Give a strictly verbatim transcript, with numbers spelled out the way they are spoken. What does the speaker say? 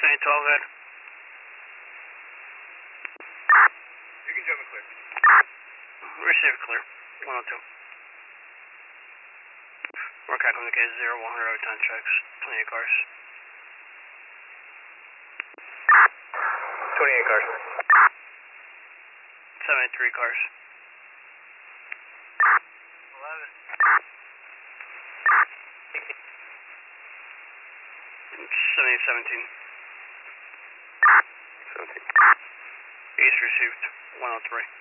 seventy twelve, Ed. You can jump and clear. Receive clear. one oh two. We're calculating the case zero, one hundred over ten checks. twenty-eight cars. twenty-eight cars. seventy-three cars. eleven. seventy seventeen. seventeen. East received one oh three.